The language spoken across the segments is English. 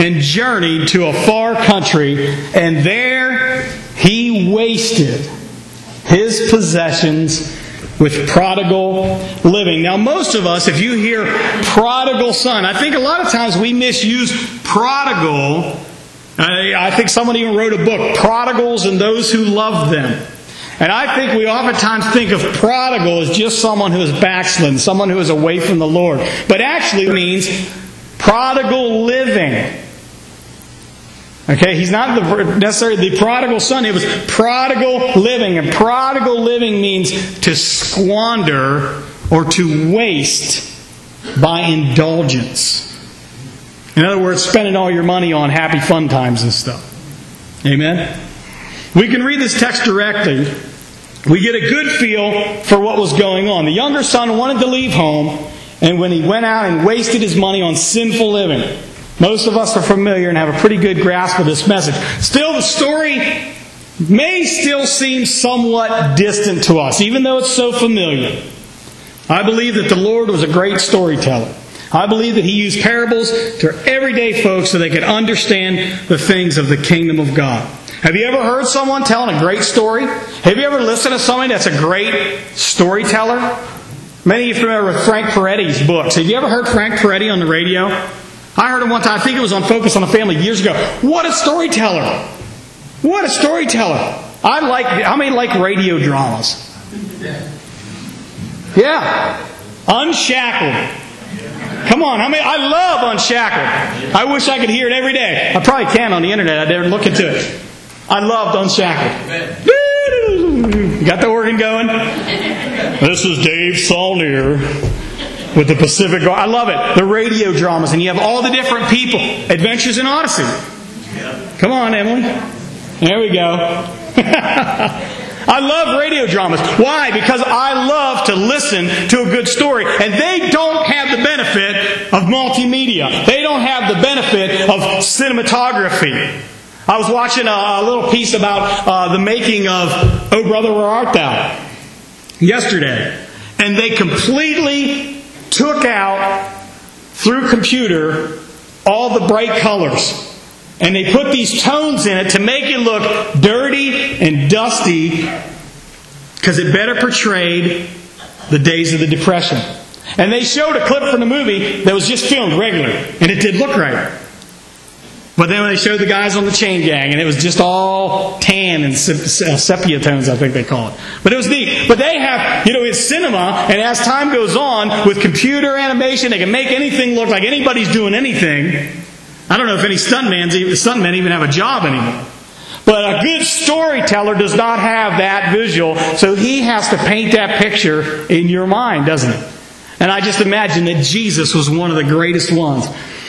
and journeyed to a far country, and there he wasted his possessions with prodigal living. Now, most of us, if you hear prodigal son, I think a lot of times we misuse prodigal. I think someone even wrote a book, Prodigals and Those Who Love Them. And I think we oftentimes think of prodigal as just someone who is backslidden, someone who is away from the Lord. But actually it means prodigal living. Okay, he's not necessarily the prodigal son. It was prodigal living. And prodigal living means to squander or to waste by indulgence. In other words, spending all your money on happy fun times and stuff. Amen? We can read this text directly. We get a good feel for what was going on. The younger son wanted to leave home, and when he went out and wasted his money on sinful living. Most of us are familiar and have a pretty good grasp of this message. Still, the story may still seem somewhat distant to us, even though it's so familiar. I believe that the Lord was a great storyteller. I believe that He used parables to everyday folks so they could understand the things of the kingdom of God. Have you ever heard someone telling a great story? Have you ever listened to somebody that's a great storyteller? Many of you are familiar with Frank Peretti's books. Have you ever heard Frank Peretti on the radio? I heard him one time. I think it was on Focus on the Family years ago. What a storyteller! What a storyteller! How many like radio dramas? Yeah. Unshackled. Come on, I love Unshackled. I wish I could hear it every day. I probably can on the internet. I didn't look into it. I loved Unshackled. You got the organ going? This is Dave Saulnier with the Pacific. I love it. The radio dramas. And you have all the different people. Adventures in Odyssey. Come on, Emily. There we go. I love radio dramas. Why? Because I love to listen to a good story. And they don't have the benefit of multimedia. They don't have the benefit of cinematography. I was watching a little piece about the making of Oh Brother, Where Art Thou? Yesterday. And they completely took out, through computer, all the bright colors. And they put these tones in it to make it look dirty and dusty, because it better portrayed the days of the Depression. And they showed a clip from the movie that was just filmed regularly, and it did look right. But then when they showed the guys on the chain gang, and it was just all tan and sepia tones, I think they call it. But it was neat. But they have, it's cinema, and as time goes on, with computer animation, they can make anything look like anybody's doing anything. I don't know if any stuntmen even have a job anymore. But a good storyteller does not have that visual, so he has to paint that picture in your mind, doesn't he? And I just imagine that Jesus was one of the greatest ones.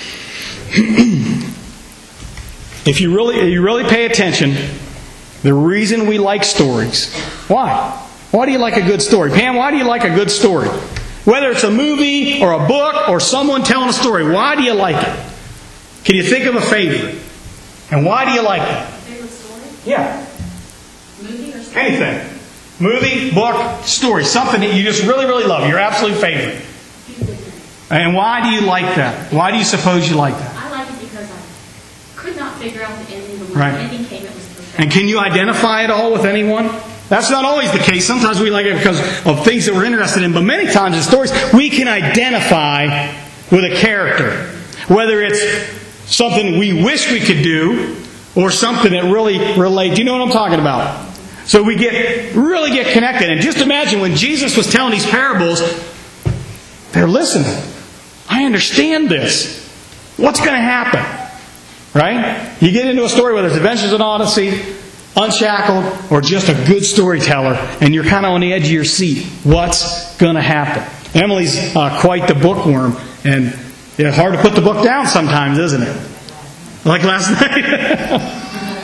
If you really pay attention, the reason we like stories. Why? Why do you like a good story? Pam, why do you like a good story? Whether it's a movie or a book or someone telling a story, why do you like it? Can you think of a favorite? And why do you like it? Favorite story? Yeah. Movie or story? Anything. Movie, book, story. Something that you just really, really love. Your absolute favorite. And why do you like that? Why do you suppose you like that? I like it because I could not figure out the ending. But when Right. the ending came, it was perfect. And can you identify it all with anyone? That's not always the case. Sometimes we like it because of things that we're interested in. But many times in stories, we can identify with a character. Whether it's something we wish we could do or something that really relates. Do you know what I'm talking about? So we really get connected. And just imagine when Jesus was telling these parables, they're listening. I understand this. What's going to happen? Right? You get into a story, whether it's Adventures in Odyssey, Unshackled, or just a good storyteller, and you're kind of on the edge of your seat. What's going to happen? Emily's quite the bookworm, and it's hard to put the book down sometimes, isn't it? Like last night.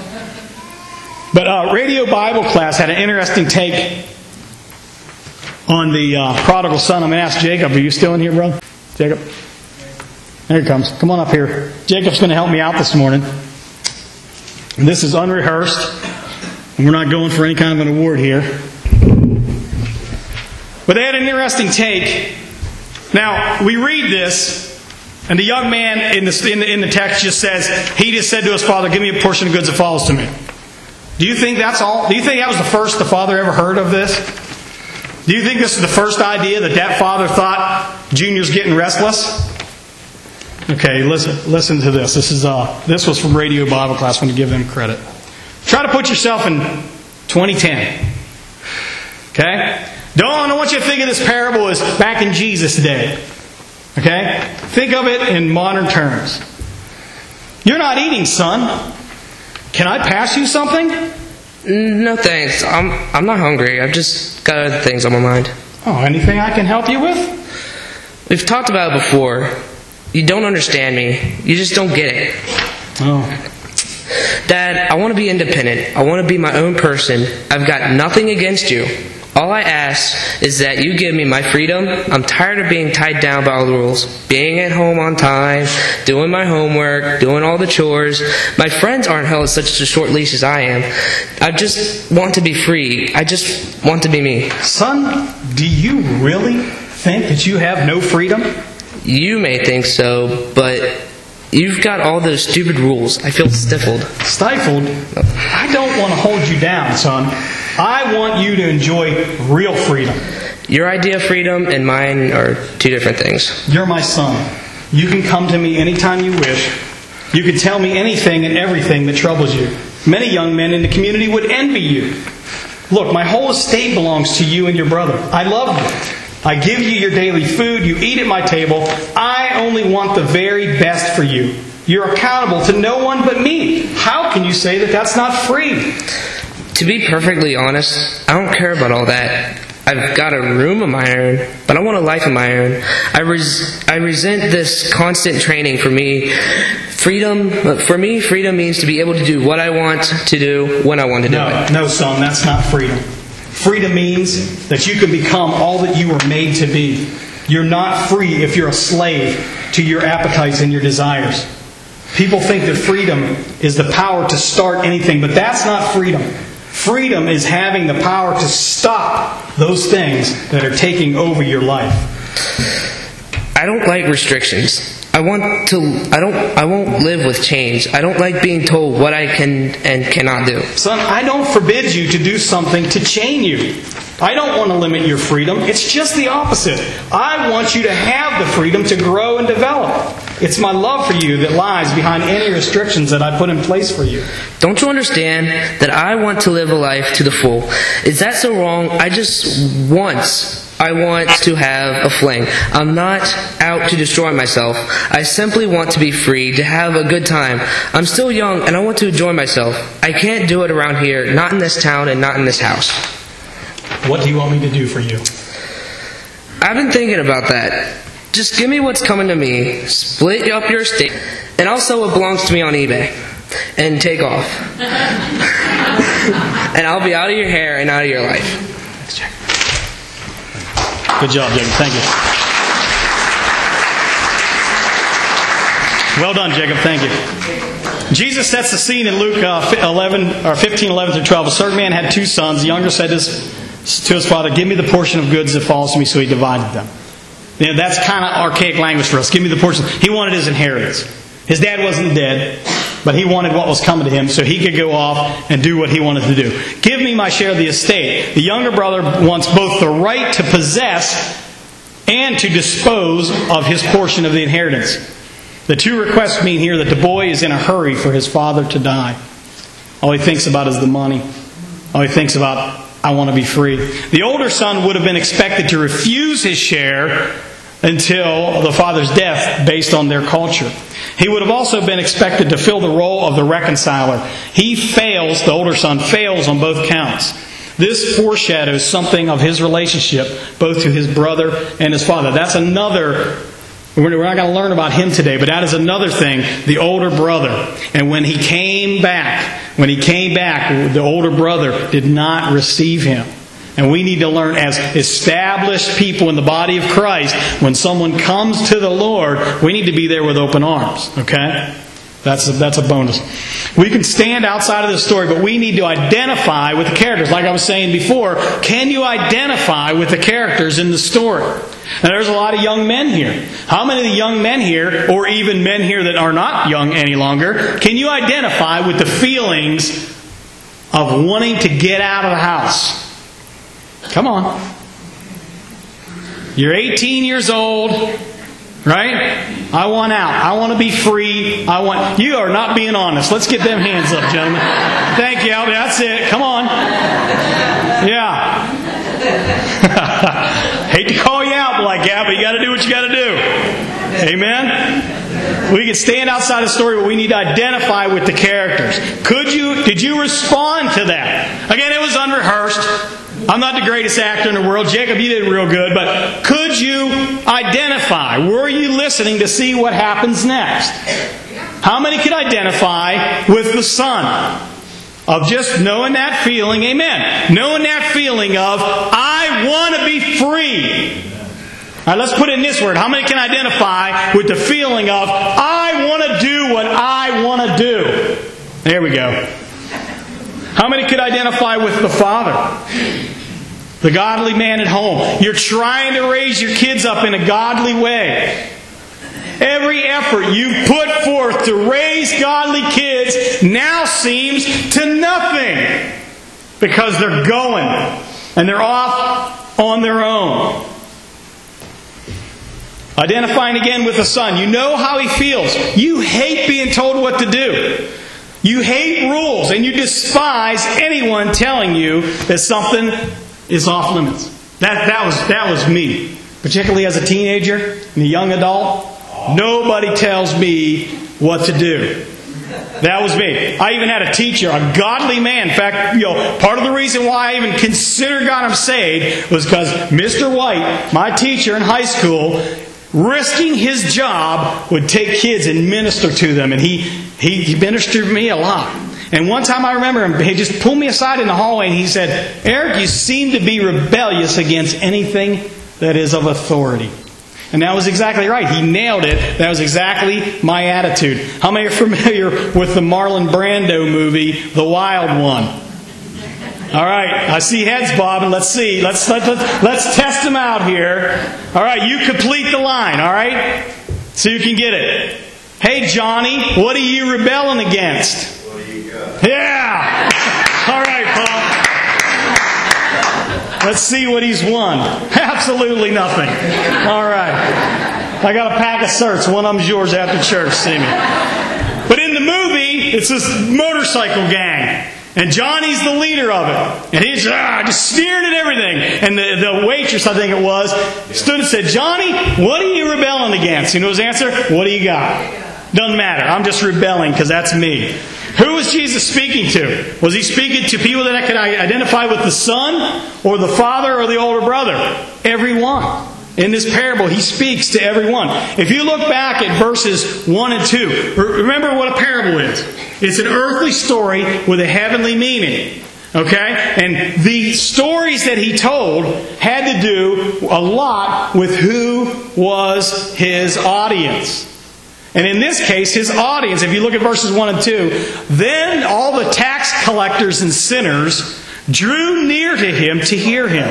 But Radio Bible class had an interesting take on the prodigal son. I'm going to ask Jacob. Are you still in here, brother? Jacob? There he comes. Come on up here. Jacob's going to help me out this morning. And this is unrehearsed. And we're not going for any kind of an award here. But they had an interesting take. Now, we read this, And the young man in the text just says, he just said to his father, give me a portion of goods that falls to me. Do you think that's all? Do you think that was the first the father ever heard of this? Do you think this is the first idea that father thought Junior's getting restless? Okay, listen to this. This was from Radio Bible Class. I'm going to give them credit. Try to put yourself in 2010. Okay? I don't want you to think of this parable as back in Jesus' day. Okay? Think of it in modern terms. You're not eating, son. Can I pass you something? No thanks. I'm not hungry. I've just got other things on my mind. Oh, anything I can help you with? We've talked about it before. You don't understand me. You just don't get it. Oh. Dad, I want to be independent. I want to be my own person. I've got nothing against you. All I ask is that you give me my freedom. I'm tired of being tied down by all the rules. Being at home on time, doing my homework, doing all the chores. My friends aren't held such a short leash as I am. I just want to be free. I just want to be me. Son, do you really think that you have no freedom? You may think so, but you've got all those stupid rules. I feel stifled. Stifled? I don't want to hold you down, son. I want you to enjoy real freedom. Your idea of freedom and mine are two different things. You're my son. You can come to me anytime you wish. You can tell me anything and everything that troubles you. Many young men in the community would envy you. Look, my whole estate belongs to you and your brother. I love you. I give you your daily food. You eat at my table. I only want the very best for you. You're accountable to no one but me. How can you say that that's not free? To be perfectly honest, I don't care about all that. I've got a room of my own, but I want a life of my own. I resent this constant training for me. Freedom means to be able to do what I want to do when I want to do it. No, son, that's not freedom. Freedom means that you can become all that you were made to be. You're not free if you're a slave to your appetites and your desires. People think that freedom is the power to start anything, but that's not freedom. Freedom is having the power to stop those things that are taking over your life. I don't like restrictions. I won't live with change. I don't like being told what I can and cannot do. Son, I don't forbid you to do something to chain you. I don't want to limit your freedom. It's just the opposite. I want you to have the freedom to grow and develop. It's my love for you that lies behind any restrictions that I put in place for you. Don't you understand that I want to live a life to the full? Is that so wrong? I want to have a fling. I'm not out to destroy myself. I simply want to be free, to have a good time. I'm still young and I want to enjoy myself. I can't do it around here, not in this town and not in this house. What do you want me to do for you? I've been thinking about that. Just give me what's coming to me, split up your estate, and I'll sell what belongs to me on eBay, and take off. And I'll be out of your hair and out of your life. Thanks, Jack. Good job, Jacob. Thank you. Well done, Jacob. Thank you. Jesus sets the scene in Luke 15:11 through 12. A certain man had two sons. The younger said to his father, "Give me the portion of goods that falls to me." So he divided them. That's kind of archaic language for us. Give me the portion. He wanted his inheritance. His dad wasn't dead, but he wanted what was coming to him so he could go off and do what he wanted to do. Give me my share of the estate. The younger brother wants both the right to possess and to dispose of his portion of the inheritance. The two requests mean here that the boy is in a hurry for his father to die. All he thinks about is the money. All he thinks about, I want to be free. The older son would have been expected to refuse his share until the father's death based on their culture. He would have also been expected to fill the role of the reconciler. He fails, the older son fails on both counts. This foreshadows something of his relationship both to his brother and his father. That's another, we're not going to learn about him today, but that is another thing, the older brother. And when he came back, the older brother did not receive him. And we need to learn as established people in the body of Christ, when someone comes to the Lord, we need to be there with open arms. Okay? That's a bonus. We can stand outside of the story, but we need to identify with the characters. Like I was saying before, can you identify with the characters in the story? Now, there's a lot of young men here. How many of the young men here, or even men here that are not young any longer, can you identify with the feelings of wanting to get out of the house? Come on. You're 18 years old. Right? I want out. I want to be free. You are not being honest. Let's get them hands up, gentlemen. Thank you, Albert. That's it. Come on. Yeah. Hate to call you out like that, but you got to do what you got to do. Amen? We can stand outside the story, but we need to identify with the characters. Did you respond to that? Again, it was unrehearsed. I'm not the greatest actor in the world. Jacob, you did real good. But could you identify? Were you listening to see what happens next? How many could identify with the son? Of just knowing that feeling, amen. Knowing that feeling of, I want to be free. All right, let's put it in this word. How many can identify with the feeling of, I want to do what I want to do? There we go. How many could identify with the father? The godly man at home. You're trying to raise your kids up in a godly way. Every effort you put forth to raise godly kids now seems to nothing. Because they're going. And they're off on their own. Identifying again with the son. You know how he feels. You hate being told what to do. You hate rules. And you despise anyone telling you that something is off limits. That was me. Particularly as a teenager and a young adult. Nobody tells me what to do. That was me. I even had a teacher, a godly man. In fact, part of the reason why I even considered God I'm saved was because Mr. White, my teacher in high school, risking his job, would take kids and minister to them. And he ministered to me a lot. And one time I remember him, he just pulled me aside in the hallway and he said, Eric, you seem to be rebellious against anything that is of authority. And that was exactly right. He nailed it. That was exactly my attitude. How many are familiar with the Marlon Brando movie, The Wild One? All right. I see heads bobbing. Let's see. Let's test them out here. All right. You complete the line. All right. So you can get it. Hey, Johnny, what are you rebelling against? What do you got? Yeah. All right, Paul. Let's see what he's won. Absolutely nothing. All right. I got a pack of certs. One of them's yours after church. See me. But in the movie, it's this motorcycle gang. And Johnny's the leader of it. And he's just sneering at everything. And the waitress, I think it was, stood and said, Johnny, what are you rebelling against? You know his answer? What do you got? Doesn't matter. I'm just rebelling because that's me. Who was Jesus speaking to? Was he speaking to people that could identify with the son or the father or the older brother? Everyone. In this parable, he speaks to everyone. If you look back at verses 1 and 2, remember what a parable is. It's an earthly story with a heavenly meaning. Okay? And the stories that he told had to do a lot with who was his audience. And in this case, his audience, if you look at verses 1 and 2, then all the tax collectors and sinners drew near to him to hear him.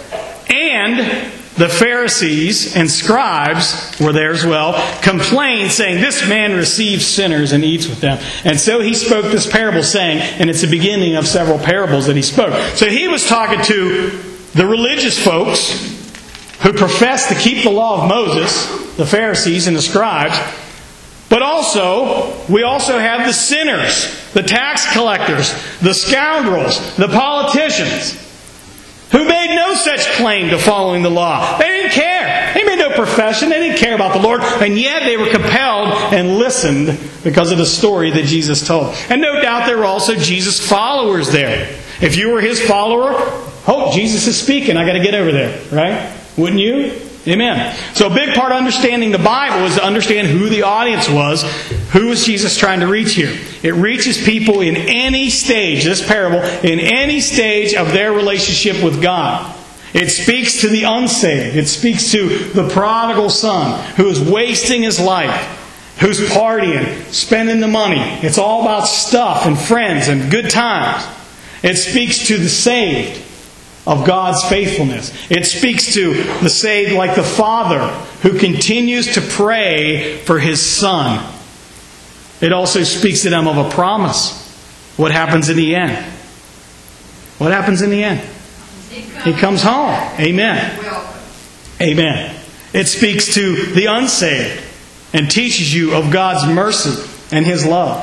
And the Pharisees and scribes were there as well, complained, saying, this man receives sinners and eats with them. And so he spoke this parable, saying, and it's the beginning of several parables that he spoke. So he was talking to the religious folks who professed to keep the law of Moses, the Pharisees and the scribes. But we also have the sinners, the tax collectors, the scoundrels, the politicians, who made no such claim to following the law. They didn't care. They made no profession. They didn't care about the Lord. And yet they were compelled and listened because of the story that Jesus told. And no doubt there were also Jesus' followers there. If you were his follower, Jesus is speaking. I got to get over there. Right? Wouldn't you? Amen. So a big part of understanding the Bible is to understand who the audience was. Who was Jesus trying to reach here? It reaches people in any stage, this parable, in any stage of their relationship with God. It speaks to the unsaved. It speaks to the prodigal son who is wasting his life. who's partying, spending the money. It's all about stuff and friends and good times. It speaks to the saved of God's faithfulness. It speaks to the saved like the father who continues to pray for his son. It also speaks to them of a promise. What happens in the end? What happens in the end? He comes home. Amen. Amen. It speaks to the unsaved and teaches you of God's mercy and His love.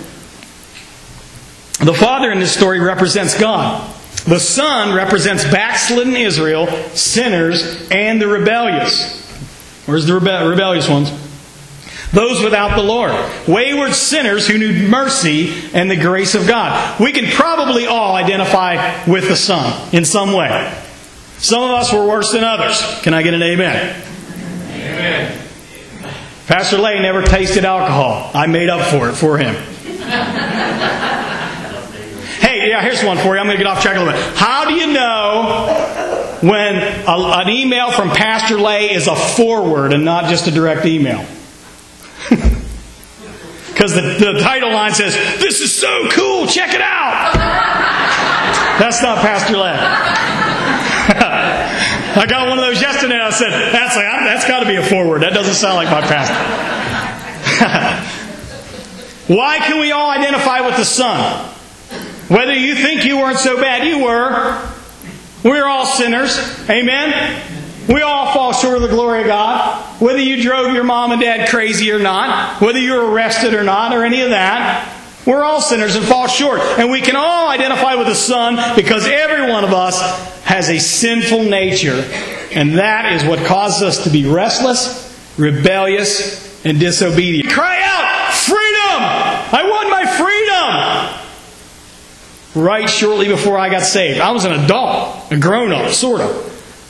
The Father in this story represents God. The Son represents backslidden Israel, sinners, and the rebellious. Where's the rebellious ones? Those without the Lord. Wayward sinners who need mercy and the grace of God. We can probably all identify with the Son in some way. Some of us were worse than others. Can I get an amen? Amen. Pastor Lay never tasted alcohol. I made up for it for him. Hey, here's one for you. I'm going to get off track a little bit. How do you know when an email from Pastor Lay is a forward and not just a direct email? Because the title line says, "This is so cool, check it out." That's not Pastor Lay. I got one of those yesterday and I said, that's got to be a forward. That doesn't sound like my pastor. Why can we all identify with the Son? Whether you think you weren't so bad, you were. We're all sinners. Amen? We all fall short of the glory of God. Whether you drove your mom and dad crazy or not, whether you were arrested or not, or any of that, we're all sinners and fall short. And we can all identify with the Son because every one of us has a sinful nature. And that is what causes us to be restless, rebellious, and disobedient. Cry out, freedom! I want my freedom! Right shortly before I got saved. I was an adult, a grown-up, sort of.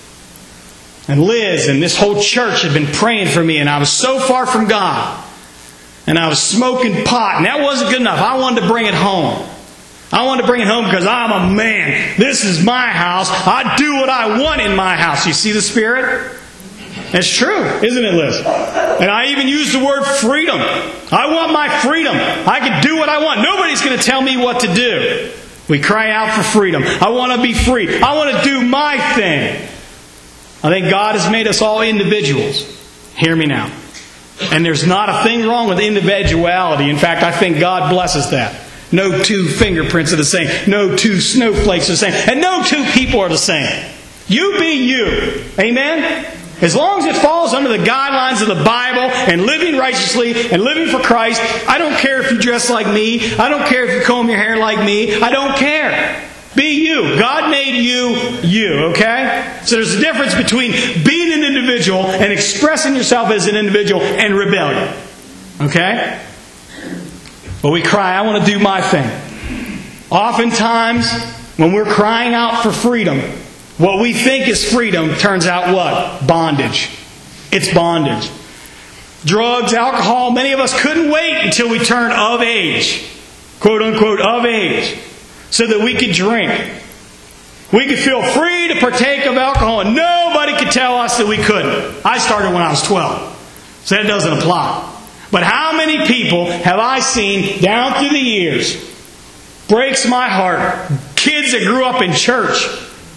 And Liz and this whole church had been praying for me, and I was so far from God. And I was smoking pot, and that wasn't good enough. I wanted to bring it home. I wanted to bring it home because I'm a man. This is my house. I do what I want in my house. You see the Spirit? It's true, isn't it, Liz? And I even used the word freedom. I want my freedom. I can do what I want. Nobody's going to tell me what to do. We cry out for freedom. I want to be free. I want to do my thing. I think God has made us all individuals. Hear me now. And there's not a thing wrong with individuality. In fact, I think God blesses that. No two fingerprints are the same. No two snowflakes are the same. And no two people are the same. You be you. Amen? As long as it falls under the guidelines of the Bible and living righteously and living for Christ, I don't care if you dress like me. I don't care if you comb your hair like me. I don't care. Be you. God made you, okay? So there's a difference between being an individual and expressing yourself as an individual and rebellion. Okay? But we cry, I want to do my thing. Oftentimes, when we're crying out for freedom, what we think is freedom turns out what? Bondage. It's bondage. Drugs, alcohol, many of us couldn't wait until we turned of age. Quote unquote, of age. So that we could drink. We could feel free to partake of alcohol and nobody could tell us that we couldn't. I started when I was 12. So that doesn't apply. But how many people have I seen down through the years? Breaks my heart. Kids that grew up in church.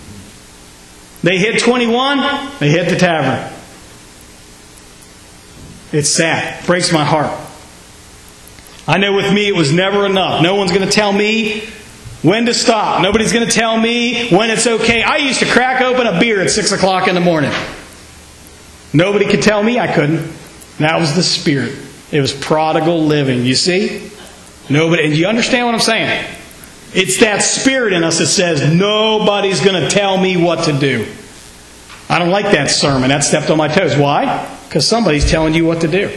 They hit 21, they hit the tavern. It's sad. Breaks my heart. I know with me it was never enough. No one's going to tell me when to stop. Nobody's going to tell me when it's okay. I used to crack open a beer at 6 o'clock in the morning. Nobody could tell me I couldn't. That was the Spirit. It was prodigal living. You see? Nobody. And you understand what I'm saying? It's that Spirit in us that says, nobody's going to tell me what to do. I don't like that sermon. That stepped on my toes. Why? Because somebody's telling you what to do.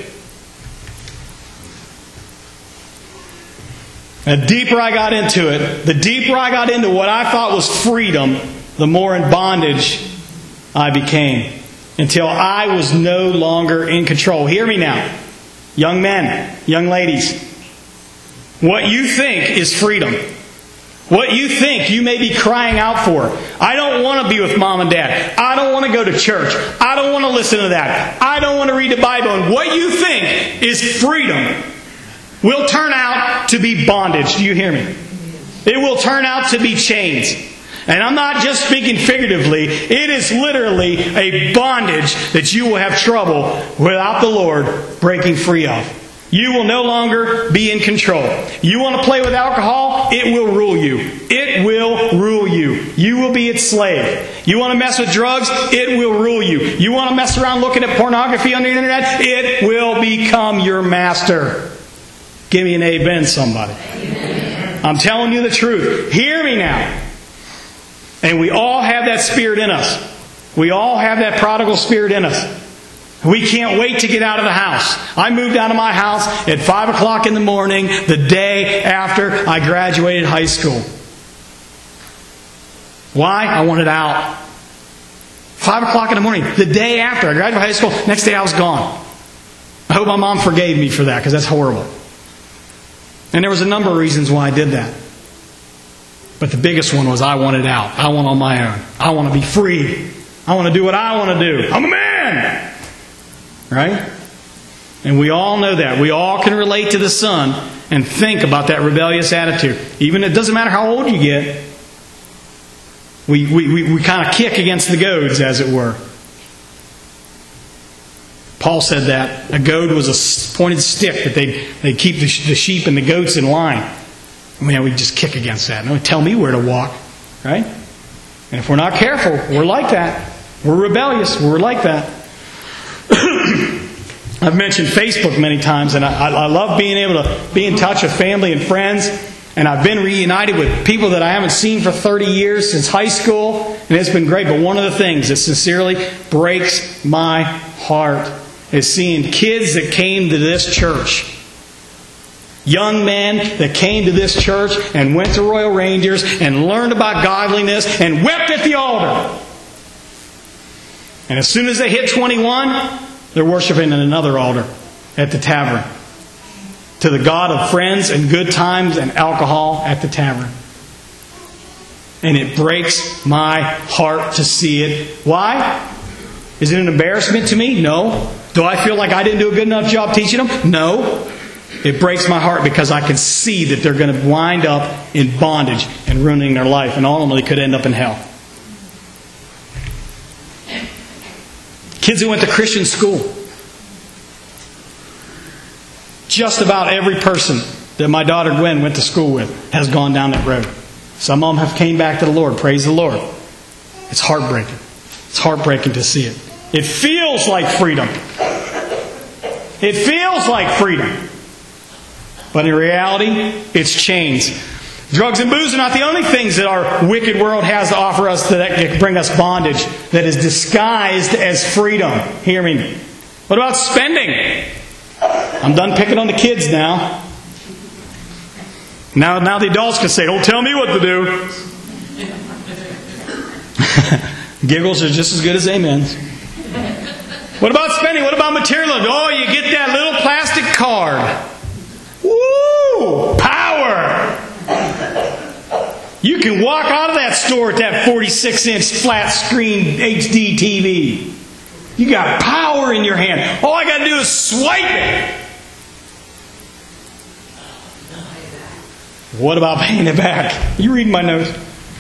The deeper I got into it, the deeper I got into what I thought was freedom, the more in bondage I became. Until I was no longer in control. Hear me now. Young men, young ladies. What you think is freedom What you think you may be crying out for. I don't want to be with mom and dad. I don't want to go to church. I don't want to listen to that. I don't want to read the Bible. And what you think is freedom will turn out to be bondage. Do you hear me? It will turn out to be chains. And I'm not just speaking figuratively. It is literally a bondage that you will have trouble without the Lord breaking free of. You will no longer be in control. You want to play with alcohol? It will rule you. It will rule you. You will be its slave. You want to mess with drugs? It will rule you. You want to mess around looking at pornography on the internet? It will become your master. Give me an amen, somebody. Amen. I'm telling you the truth. Hear me now. And we all have that spirit in us. We all have that prodigal spirit in us. We can't wait to get out of the house. I moved out of my house at 5 o'clock in the morning the day after I graduated high school. Why? I wanted out. 5 o'clock in the morning, the day after I graduated high school, next day I was gone. I hope my mom forgave me for that, because that's horrible. And there was a number of reasons why I did that. But the biggest one was I wanted out. I want on my own. I want to be free. I want to do what I want to do. I'm a man! Right? And we all know that. We all can relate to the son and think about that rebellious attitude. Even it doesn't matter how old you get. We kind of kick against the goads, as it were. Paul said that a goad was a pointed stick that they keep the sheep and the goats in line. Man, we just kick against that. No, tell me where to walk. Right? And if we're not careful, we're like that. We're rebellious. We're like that. I've mentioned Facebook many times, and I love being able to be in touch with family and friends. And I've been reunited with people that I haven't seen for 30 years since high school, and it's been great. But one of the things that sincerely breaks my heart is seeing kids that came to this church. Young men that came to this church and went to Royal Rangers and learned about godliness and wept at the altar. And as soon as they hit 21, they're worshiping in another altar at the tavern. To the God of friends and good times and alcohol at the tavern. And it breaks my heart to see it. Why? Is it an embarrassment to me? No. Do I feel like I didn't do a good enough job teaching them? No. It breaks my heart because I can see that they're going to wind up in bondage and ruining their life, and ultimately could end up in hell. Kids who went to Christian school. Just about every person that my daughter Gwen went to school with has gone down that road. Some of them have came back to the Lord. Praise the Lord. It's heartbreaking. It's heartbreaking to see it. It feels like freedom. It feels like freedom. But in reality, it's chains. Drugs and booze are not the only things that our wicked world has to offer us that can bring us bondage that is disguised as freedom. Hear me. What about spending? I'm done picking on the kids now. Now the adults can say, don't tell me what to do. Giggles are just as good as amens. What about spending? What about material? Oh, you get that little plastic card. Woo! Power! You can walk out of that store with that 46-inch flat screen HD TV. You got power in your hand. All I got to do is swipe it. What about paying it back? You read my notes.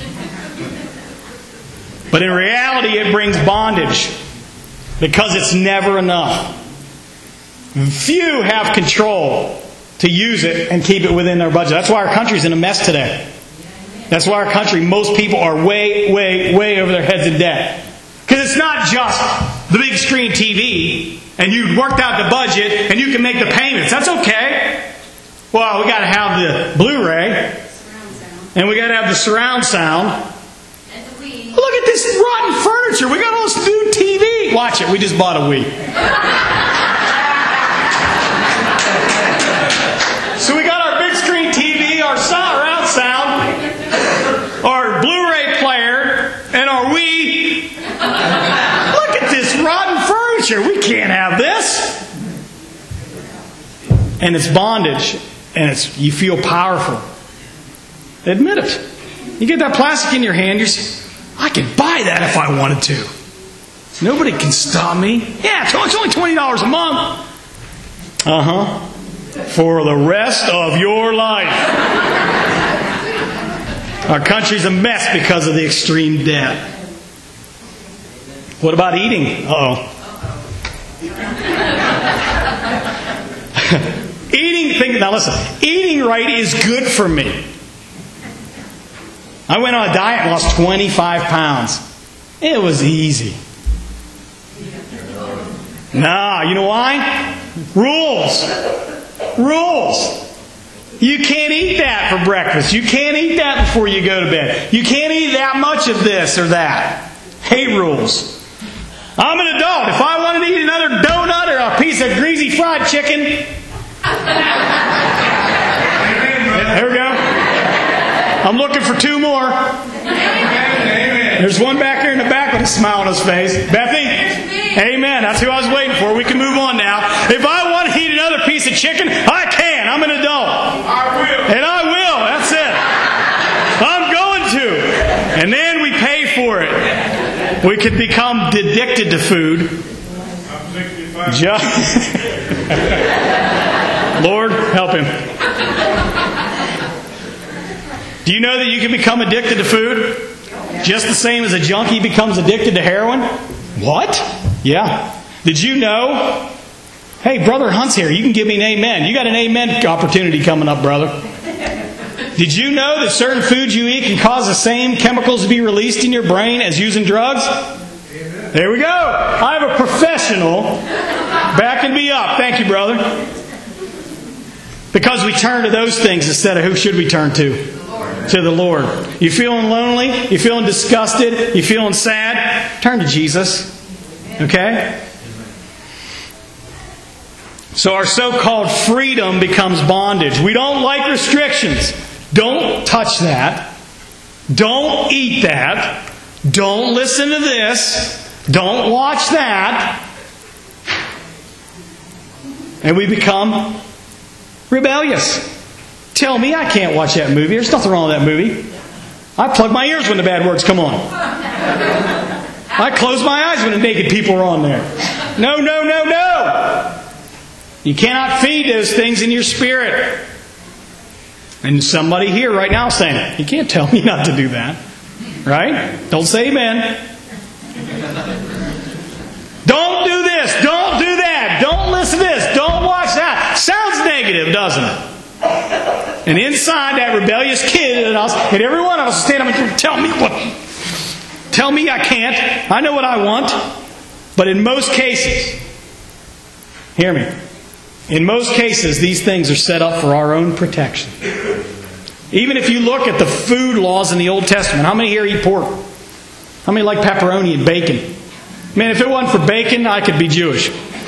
But in reality, it brings bondage because it's never enough. Few have control to use it and keep it within their budget. That's why our country's in a mess today. That's why our country, most people are way, way, way over their heads in debt. Because it's not just the big screen TV and you worked out the budget and you can make the payments. That's okay. Well, we got to have the Blu-ray and we got to have the surround sound. And the Wii. Look at this rotten furniture. We got all this new TV. Watch it. We just bought a Wii. So we got our big screen TV, our surround sound, our Blu-ray player, and our Wii. Look at this rotten furniture. We can't have this. And it's bondage. And you feel powerful. Admit it. You get that plastic in your hand, I could buy that if I wanted to. Nobody can stop me. Yeah, it's only $20 a month. For the rest of your life. Our country's a mess because of the extreme debt. What about eating? Now listen, eating right is good for me. I went on a diet and lost 25 pounds. It was easy. Nah, you know why? Rules. You can't eat that for breakfast. You can't eat that before you go to bed. You can't eat that much of this or that. Hate rules. I'm an adult. If I wanted to eat another donut or a piece of greasy fried chicken, there we go. I'm looking for 2 more. There's one back here in the back with a smile on his face. Bethany? Amen. That's who I was waiting for. We can move on now. If I want to eat another piece of chicken, I can. I'm an adult. I will. And I will. That's it. I'm going to. And then we pay for it. We can become addicted to food. I'm 65. Lord, help him. Do you know that you can become addicted to food? Just the same as a junkie becomes addicted to heroin? What? Yeah. Did you know? Hey, Brother Hunt's here. You can give me an amen. You got an amen opportunity coming up, brother. Did you know that certain foods you eat can cause the same chemicals to be released in your brain as using drugs? There we go. I have a professional backing me up. Thank you, brother. Because we turn to those things instead of who should we turn to? To the Lord. You feeling lonely? You feeling disgusted? You feeling sad? Turn to Jesus. Okay? So our so-called freedom becomes bondage. We don't like restrictions. Don't touch that. Don't eat that. Don't listen to this. Don't watch that. And we become rebellious. Tell me I can't watch that movie. There's nothing wrong with that movie. I plug my ears when the bad words come on. I close my eyes when the naked people are on there. No. You cannot feed those things in your spirit. And somebody here right now is saying, you can't tell me not to do that. Right? Don't say amen. Don't do this. Don't do that. Don't listen to this. Don't watch that. Sounds negative, doesn't it? And inside that rebellious kid in us, and every one of us stand up and tell me I can't. I know what I want. But in most cases, hear me, in most cases, these things are set up for our own protection. Even if you look at the food laws in the Old Testament, how many here eat pork? How many like pepperoni and bacon? Man, if it wasn't for bacon, I could be Jewish.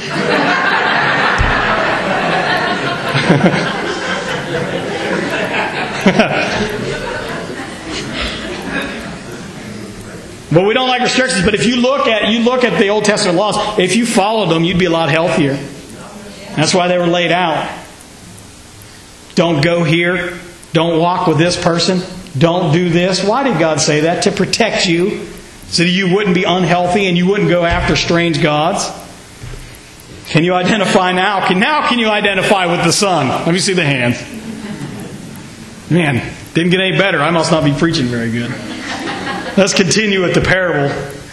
Well, we don't like restrictions, but if you look at the Old Testament laws, if you followed them, you'd be a lot healthier. That's why they were laid out. Don't go here. Don't walk with this person. Don't do this. Why did God say that? To protect you, so that you wouldn't be unhealthy and you wouldn't go after strange gods. Can you identify now? Can you identify with the Son? Let me see the hands. Man, didn't get any better. I must not be preaching very good. Let's continue with the parable.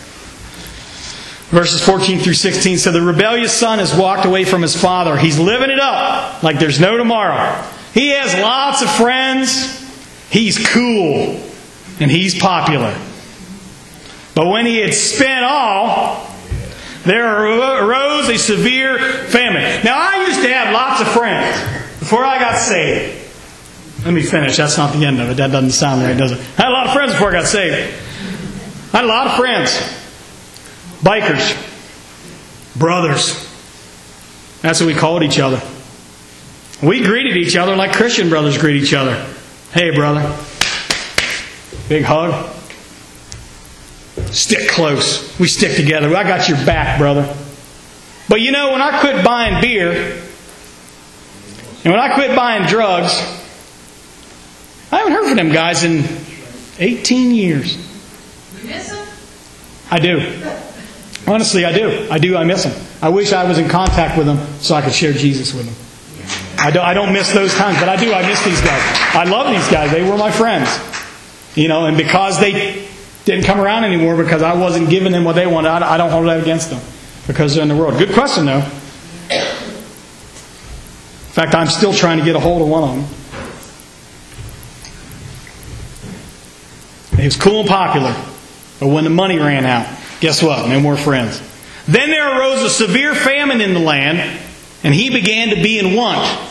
Verses 14 through 16. So the rebellious son has walked away from his father. He's living it up like there's no tomorrow. He has lots of friends. He's cool. And he's popular. But when he had spent all, there arose a severe famine. Now, I used to have lots of friends before I got saved. Let me finish. That's not the end of it. That doesn't sound right, does it? I had a lot of friends before I got saved. I had a lot of friends. Bikers. Brothers. That's what we called each other. We greeted each other like Christian brothers greet each other. Hey, brother. Big hug. Stick close. We stick together. I got your back, brother. But you know, when I quit buying beer, and when I quit buying drugs, I haven't heard from them guys in 18 years. You miss him? I do. Honestly, I do. I miss them. I wish I was in contact with them so I could share Jesus with them. I don't miss those times, but I do. I miss these guys. I love these guys. They were my friends. And because they didn't come around anymore because I wasn't giving them what they wanted, I don't hold that against them because they're in the world. Good question, though. In fact, I'm still trying to get a hold of one of them. He was cool and popular, but when the money ran out, guess what? No more friends. Then there arose a severe famine in the land, and he began to be in want.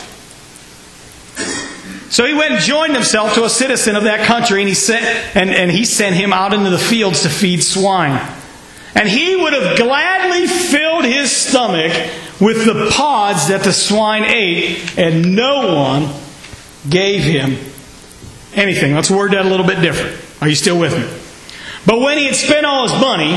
So he went and joined himself to a citizen of that country, and he sent him out into the fields to feed swine. And he would have gladly filled his stomach with the pods that the swine ate, and no one gave him anything. Let's word that a little bit different. Are you still with me? But when he had spent all his money,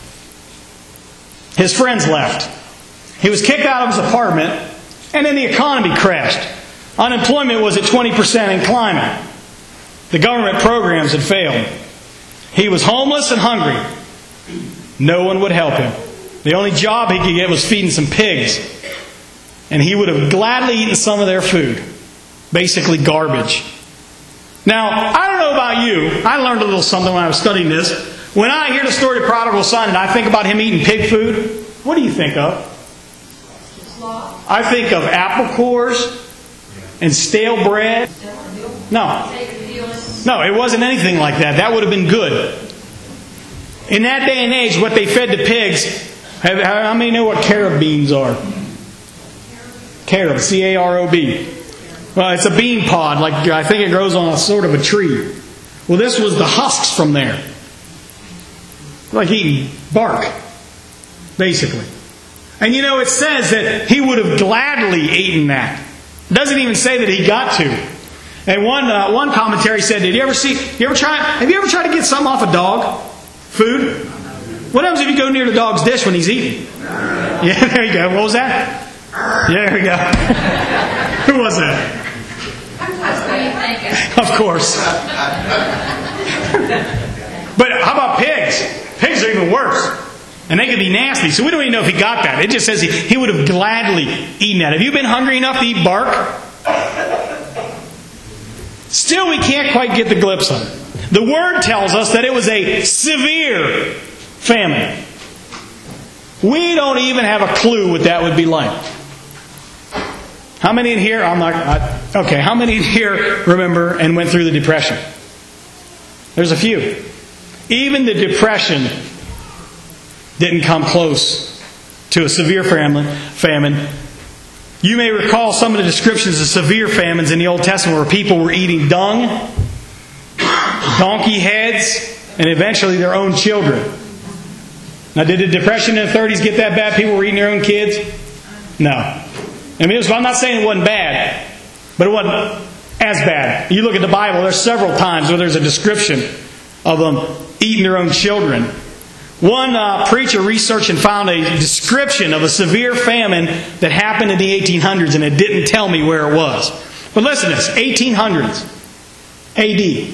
his friends left. He was kicked out of his apartment, and then the economy crashed. Unemployment was at 20% and climbing. The government programs had failed. He was homeless and hungry. No one would help him. The only job he could get was feeding some pigs. And he would have gladly eaten some of their food. Basically garbage. Now, I don't know about you. I learned a little something when I was studying this. When I hear the story of the prodigal son and I think about him eating pig food, what do you think of? I think of apple cores and stale bread. No, it wasn't anything like that. That would have been good. In that day and age, what they fed the pigs, how many know what carob beans are? Carob, C-A-R-O-B. Well, it's a bean pod. I think it grows on a sort of a tree. Well, this was the husks from there. Like eating bark, basically. And it says that he would have gladly eaten that. It doesn't even say that he got to. And one commentary said, have you ever tried to get something off a dog? Food? What happens if you go near the dog's dish when he's eating? Yeah, there you go. What was that? Yeah, there we go. Who was that? Of course. But how about pigs? Pigs are even worse. And they could be nasty. So we don't even know if he got that. It just says he would have gladly eaten that. Have you been hungry enough to eat bark? Still, we can't quite get the glimpse of it. The Word tells us that it was a severe famine. We don't even have a clue what that would be like. How many in here? How many in here remember and went through the Depression? There's a few. Even the Depression didn't come close to a severe famine. You may recall some of the descriptions of severe famines in the Old Testament where people were eating dung, donkey heads, and eventually their own children. Now, did the Depression in the 30s get that bad? People were eating their own kids? No. I'm not saying it wasn't bad, but it wasn't as bad. You look at the Bible, there's several times where there's a description of them eating their own children. One preacher researched and found a description of a severe famine that happened in the 1800s, and it didn't tell me where it was. But listen to this, 1800s AD.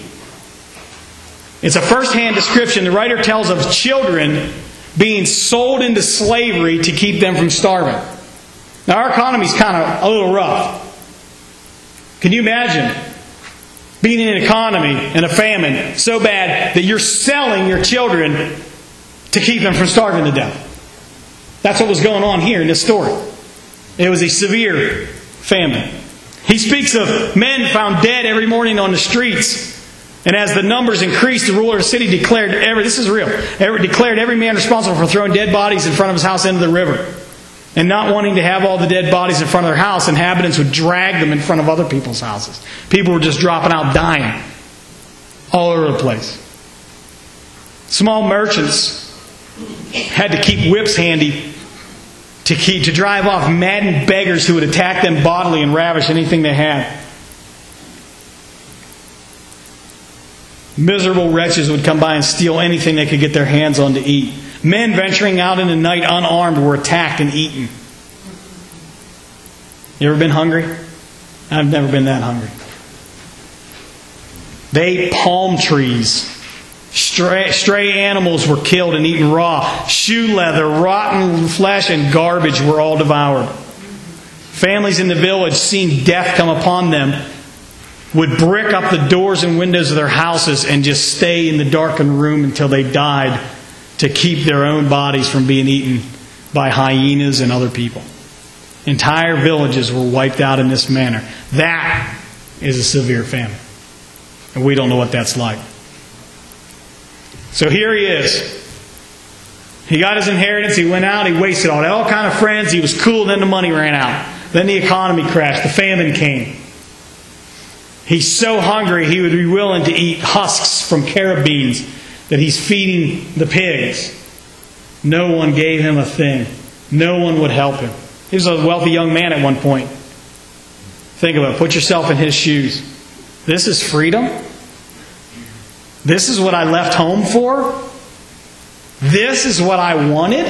It's a first-hand description. The writer tells of children being sold into slavery to keep them from starving. Now, our economy's kind of a little rough. Can you imagine being in an economy and a famine so bad that you're selling your children to keep them from starving to death? That's what was going on here in this story. It was a severe famine. He speaks of men found dead every morning on the streets. And as the numbers increased, the ruler of the city declared every man responsible for throwing dead bodies in front of his house into the river. And not wanting to have all the dead bodies in front of their house, inhabitants would drag them in front of other people's houses. People were just dropping out dying all over the place. Small merchants had to keep whips handy to drive off maddened beggars who would attack them bodily and ravish anything they had. Miserable wretches would come by and steal anything they could get their hands on to eat. Men venturing out in the night unarmed were attacked and eaten. You ever been hungry? I've never been that hungry. They ate palm trees. Stray animals were killed and eaten raw. Shoe leather, rotten flesh, and garbage were all devoured. Families in the village, seeing death come upon them, would brick up the doors and windows of their houses and just stay in the darkened room until they died to keep their own bodies from being eaten by hyenas and other people. Entire villages were wiped out in this manner. That is a severe famine. And we don't know what that's like. So here he is. He got his inheritance. He went out. He wasted all. He had all kind of friends. He was cool. Then the money ran out. Then the economy crashed. The famine came. He's so hungry he would be willing to eat husks from carob beans that he's feeding the pigs. No one gave him a thing. No one would help him. He was a wealthy young man at one point. Think about it. Put yourself in his shoes. This is freedom? This is what I left home for? This is what I wanted?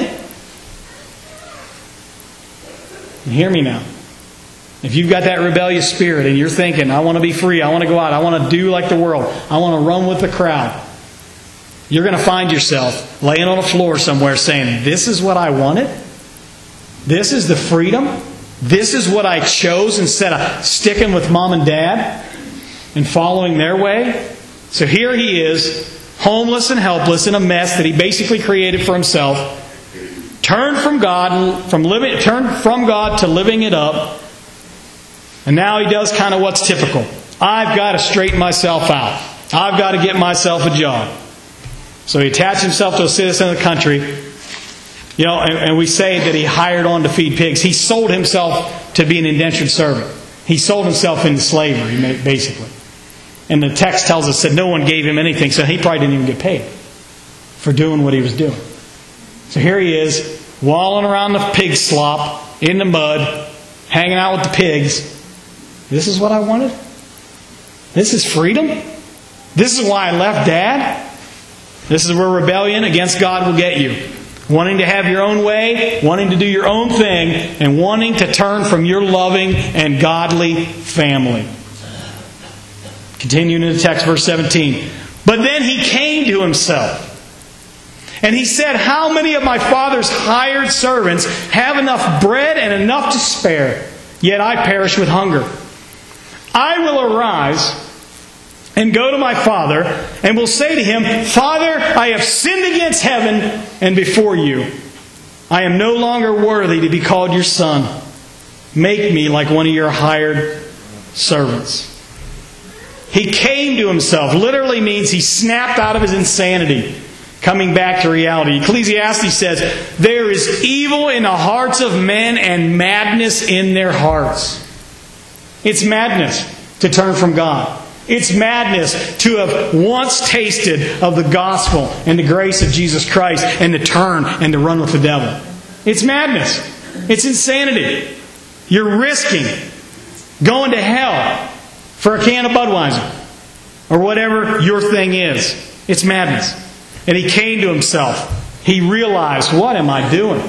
And hear me now. If you've got that rebellious spirit and you're thinking, I want to be free, I want to go out, I want to do like the world, I want to run with the crowd, you're going to find yourself laying on a floor somewhere saying, this is what I wanted? This is the freedom? This is what I chose instead of sticking with mom and dad and following their way? So here he is, homeless and helpless in a mess that he basically created for himself. Turned from God to living it up. And now he does kind of what's typical. I've got to straighten myself out. I've got to get myself a job. So he attached himself to a citizen of the country. You know, and we say that he hired on to feed pigs. He sold himself to be an indentured servant. He sold himself into slavery, basically. And the text tells us that no one gave him anything, so he probably didn't even get paid for doing what he was doing. So here he is, walling around the pig slop, in the mud, hanging out with the pigs. This is what I wanted? This is freedom? This is why I left Dad? This is where rebellion against God will get you. Wanting to have your own way, wanting to do your own thing, and wanting to turn from your loving and godly family. Continuing in the text, verse 17. But then he came to himself. And he said, how many of my father's hired servants have enough bread and enough to spare? Yet I perish with hunger. I will arise and go to my father and will say to him, Father, I have sinned against heaven and before you. I am no longer worthy to be called your son. Make me like one of your hired servants. He came to himself. Literally means he snapped out of his insanity, coming back to reality. Ecclesiastes says, there is evil in the hearts of men and madness in their hearts. It's madness to turn from God. It's madness to have once tasted of the gospel and the grace of Jesus Christ and to turn and to run with the devil. It's madness. It's insanity. You're risking going to hell for a can of Budweiser or whatever your thing is. It's madness. And he came to himself. He realized, what am I doing?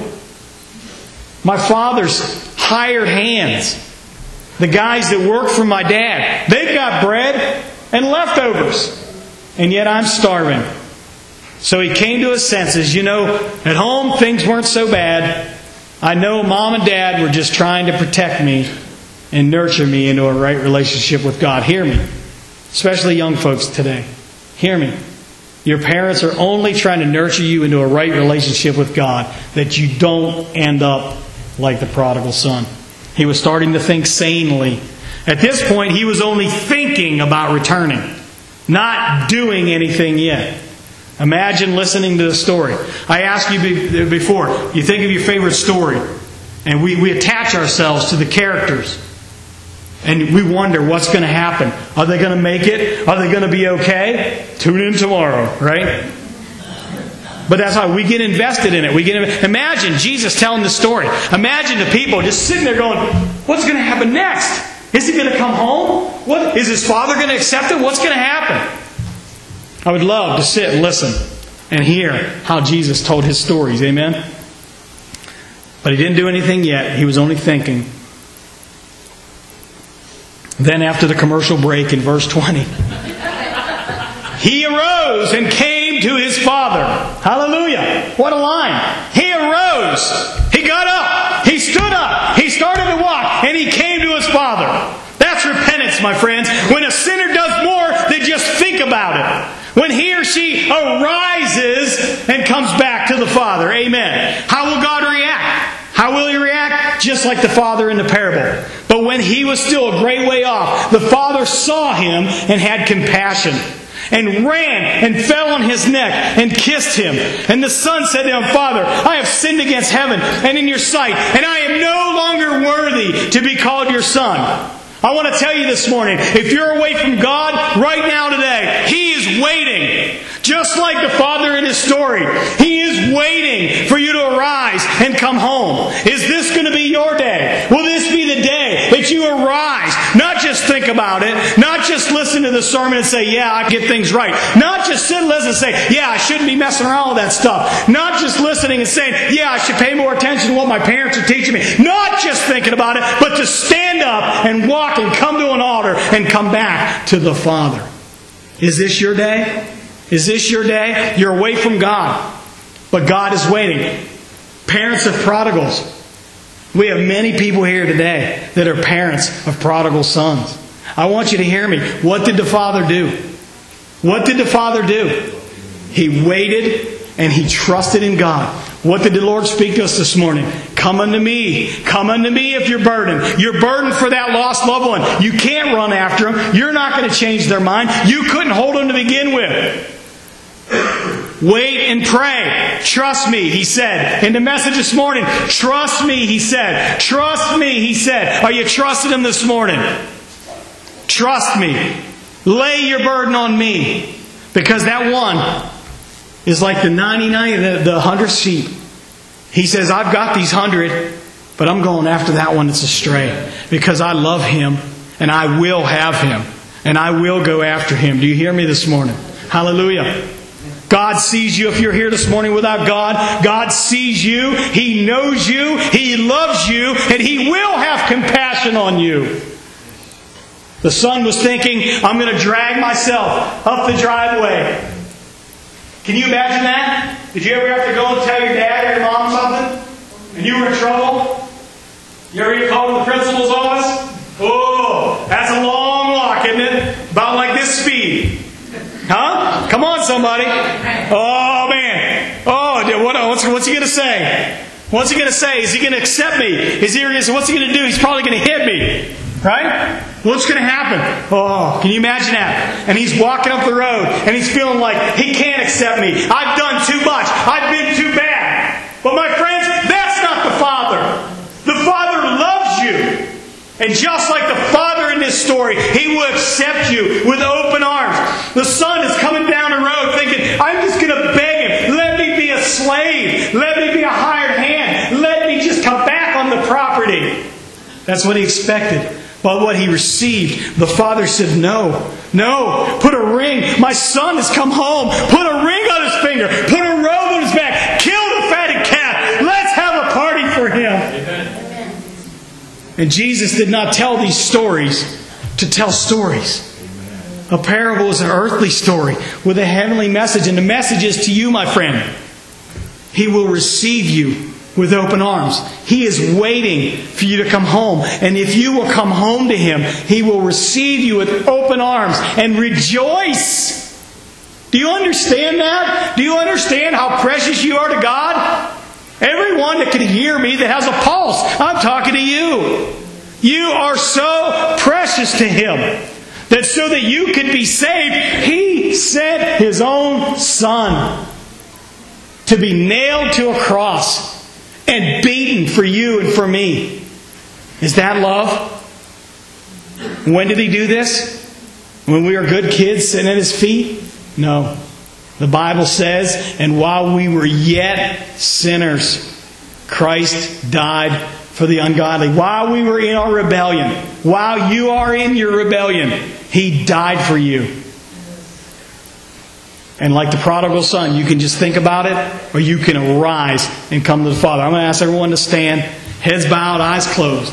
My father's hired hands, the guys that work for my dad, they've got bread and leftovers. And yet I'm starving. So he came to his senses. You know, at home things weren't so bad. I know mom and dad were just trying to protect me and nurture me into a right relationship with God. Hear me. Especially young folks today. Hear me. Your parents are only trying to nurture you into a right relationship with God, that you don't end up like the prodigal son. He was starting to think sanely. At this point, he was only thinking about returning, not doing anything yet. Imagine listening to the story. I asked you before, you think of your favorite story, and we attach ourselves to the characters. And we wonder what's going to happen. Are they going to make it? Are they going to be okay? Tune in tomorrow, right? But that's how we get invested in it. Imagine Jesus telling the story. Imagine the people just sitting there going, what's going to happen next? Is he going to come home? What is his father going to accept him? What's going to happen? I would love to sit and listen and hear how Jesus told his stories. Amen? But he didn't do anything yet. He was only thinking. Then after the commercial break in verse 20, he arose and came to his father. Hallelujah. What a line. He arose. He got up. He stood up. He started to walk. And he came to his father. That's repentance, my friends. When a sinner does more than just think about it. When he or she arises and comes back to the Father. Amen. How will God react? How will He react? Just like the father in the parable. But when he was still a great way off, the father saw him and had compassion, and ran and fell on his neck and kissed him. And the son said to him, Father, I have sinned against heaven and in your sight, and I am no longer worthy to be called your son. I want to tell you this morning, if you're away from God right now today, He is waiting. Just like the father in his story. He is waiting for you to arise and come home. Is this going to be your day? Will this be the day that you arise? Not just think about it. Not just listen to the sermon and say, yeah, I get things right. Not just sit and listen and say, yeah, I shouldn't be messing around with that stuff. Not just listening and saying, yeah, I should pay more attention to what my parents are teaching me. Not just thinking about it, but to stand up and walk and come to an altar and come back to the Father. Is this your day? Is this your day? You're away from God. But God is waiting. Parents of prodigals. We have many people here today that are parents of prodigal sons. I want you to hear me. What did the Father do? What did the Father do? He waited and He trusted in God. What did the Lord speak to us this morning? Come unto me. Come unto me if you're burdened. You're burdened for that lost loved one. You can't run after them. You're not going to change their mind. You couldn't hold them to begin with. Wait and pray. Trust me, He said. In the message this morning, trust me, He said. Trust me, He said. Are you trusting Him this morning? Trust me. Lay your burden on me. Because that one is like the 99, the 100 sheep. He says, I've got these 100, but I'm going after that one that's astray. Because I love him, and I will have him, and I will go after him. Do you hear me this morning? Hallelujah. God sees you. If you're here this morning without God, God sees you. He knows you. He loves you. And He will have compassion on you. The son was thinking, I'm going to drag myself up the driveway. Can you imagine that? Did you ever have to go and tell your dad or your mom something? And you were in trouble? You ever get called to the principal's office? Oh, that's a long walk, isn't it? About like this speed. Huh? Come on, somebody. Oh, man. Oh, what's he going to say? What's he going to say? Is he going to accept me? Is he going to say, what's he going to do? He's probably going to hit me. Right? What's going to happen? Oh, can you imagine that? And he's walking up the road and he's feeling like he can't accept me. I've done too much. I've been too bad. But my friends, that's not the Father. The Father loves you. And just like the Father in this story, He will accept you with open arms. The son is coming down the road thinking, I'm just going to beg him. Let me be a slave. Let me be a hired hand. Let me just come back on the property. That's what he expected. But what he received, the father said, no, put a ring. My son has come home. Put a ring on his finger. Put a robe on his back. Kill the fatted calf. Let's have a party for him. Amen. And Jesus did not tell these stories to tell stories. A parable is an earthly story with a heavenly message. And the message is to you, my friend. He will receive you with open arms. He is waiting for you to come home. And if you will come home to Him, He will receive you with open arms and rejoice. Do you understand that? Do you understand how precious you are to God? Everyone that can hear me that has a pulse, I'm talking to you. You are so precious to Him that so that you could be saved, He sent His own Son to be nailed to a cross and beaten for you and for me. Is that love? When did He do this? When we were good kids sitting at His feet? No. The Bible says, and while we were yet sinners, Christ died for the ungodly. While we were in our rebellion, while you are in your rebellion, He died for you. And like the prodigal son, you can just think about it, or you can arise and come to the Father. I'm going to ask everyone to stand, heads bowed, eyes closed.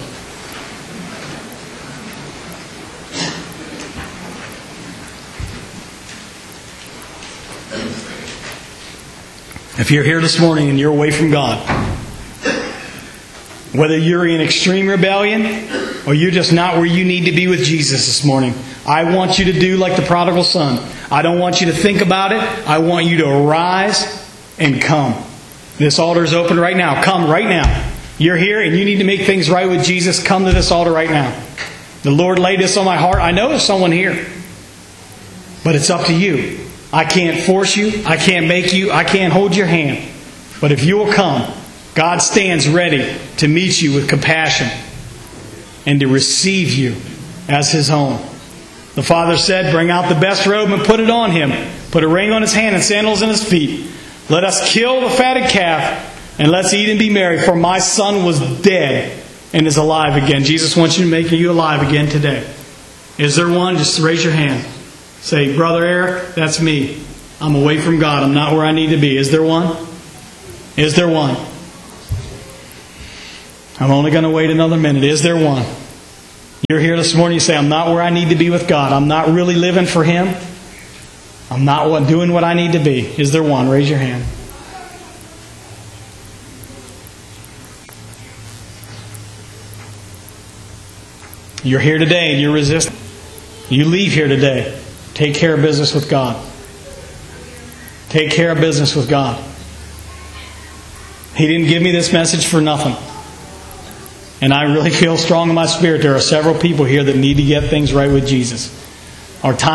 If you're here this morning and you're away from God, whether you're in extreme rebellion or you're just not where you need to be with Jesus this morning, I want you to do like the prodigal son. I don't want you to think about it. I want you to arise and come. This altar is open right now. Come right now. You're here and you need to make things right with Jesus. Come to this altar right now. The Lord laid this on my heart. I know there's someone here. But it's up to you. I can't force you. I can't make you. I can't hold your hand. But if you will come, God stands ready to meet you with compassion and to receive you as His own. The Father said, bring out the best robe and put it on Him. Put a ring on His hand and sandals in His feet. Let us kill the fatted calf and let's eat and be merry. For my son was dead and is alive again. Jesus wants you to make you alive again today. Is there one? Just raise your hand. Say, Brother Eric, that's me. I'm away from God. I'm not where I need to be. Is there one? Is there one? I'm only going to wait another minute. Is there one? You're here this morning, you say, I'm not where I need to be with God. I'm not really living for Him. I'm not doing what I need to be. Is there one? Raise your hand. You're here today and you're resisting. You leave here today. Take care of business with God. Take care of business with God. He didn't give me this message for nothing. And I really feel strong in my spirit there are several people here that need to get things right with Jesus. Our time